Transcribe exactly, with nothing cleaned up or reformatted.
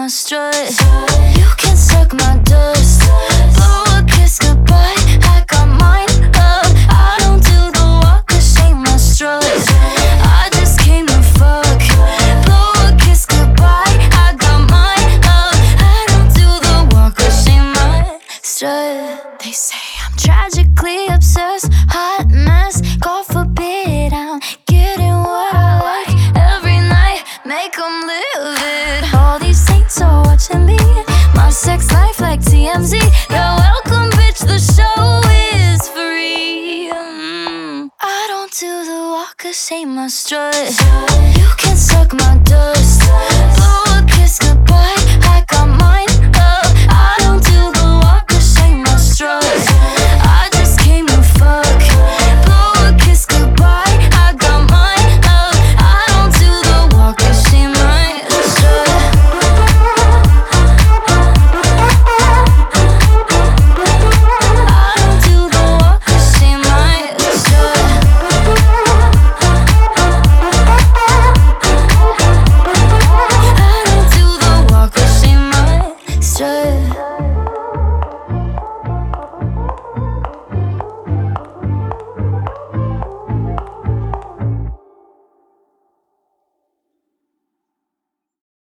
my strut. You can suck my dust. Blow a kiss goodbye. I got mine up. I don't do the walk or shame my strut. I just came to fuck. Blow a kiss goodbye. I got mine up. I don't do the walk or shame my strut. They say I'm tragically obsessed. Hot mess. God forbid I'm getting what I like every night. Make 'em live it. All these saints are watching me. My sex life like T M Z. You're welcome, bitch, the show is free. mm. I don't do the walk or shame my strut. You can suck my dust.